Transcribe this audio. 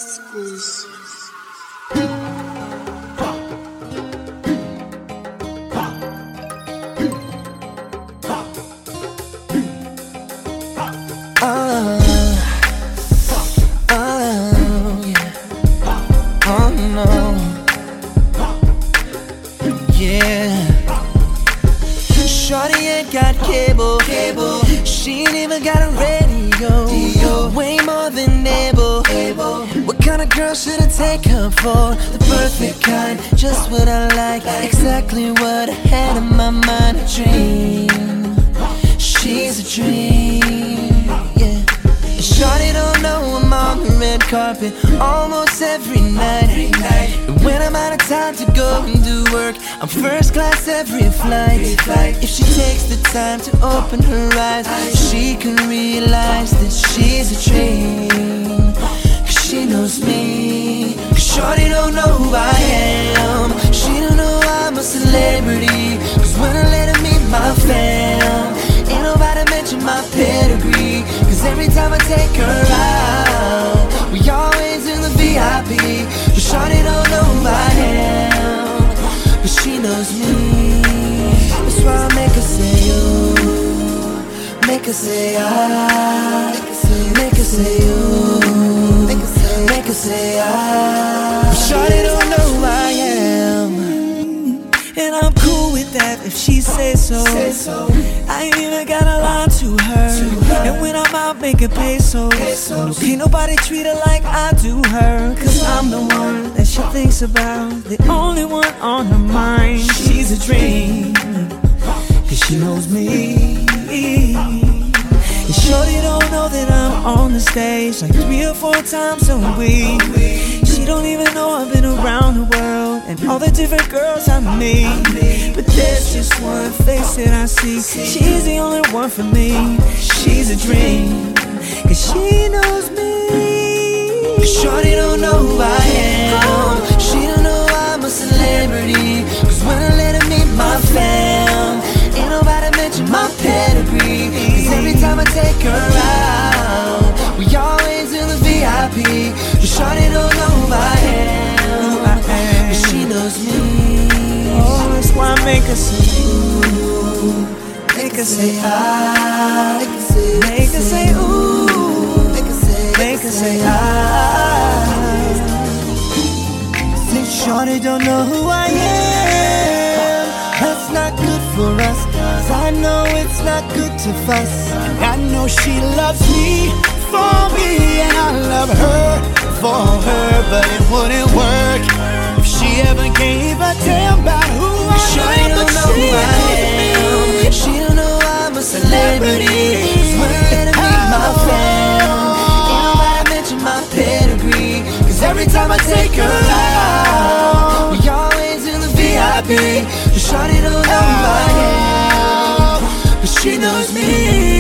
Shorty ain't got cable. She ain't even got a radio. Way more than able. What kind of girl should I take her for? The perfect kind, just what I like. Exactly what I had in my mind. A dream, she's a dream, yeah. Shorty don't know I'm on the red carpet almost every night. And when I'm out of time to go and do work, I'm first class every flight. If she takes the time to open her eyes, she can realize that she's a dream. Cause she knows me. Cause shorty don't know who I am. She don't know I'm a celebrity. Cause when I let her meet my fam, ain't nobody mention my pedigree. Cause every time I take her out, we always in the VIP. But shorty don't know who I am, but she knows me. That's why I make her say you, make her say I, make her say you, make her say I. But shorty don't know who I am, and I'm cool with that if she says so. I ain't even gotta lie to her. And when I'm out making pesos, can't nobody treat her like I do her. Cause I'm the one that she thinks about, the only one on her mind. She's a dream, cause she knows me. And shorty don't know that I'm on the stage like 3 or 4 times a week. She don't even know I've been around the world and all the different girls I meet. But there's just one face that I see. She's the only one for me. She's a dream, cause she knows me. Cause shorty don't know who I am. She don't know I'm a celebrity. Cause when I let her meet my fam, ain't nobody mention my pedigree. Cause every time I take her out, we always in the VIP. But shorty don't know who I am, but she knows me. Oh, that's why I make her say ooh, make her say ah, make her say ooh, make her say ah. Since shorty don't know who I am, that's not good for us. Cause I know it's not good to fuss. I know she loves me for me, and I love her for her. But it wouldn't work if she ever gave a damn about who I Shorty am. don't know who I am. She don't know I'm a celebrity. Cause when I let her meet my fam, ain't nobody mention my pedigree. Cause every time I take her out, we always in the VIP. But shorty don't know who I am, but she knows me.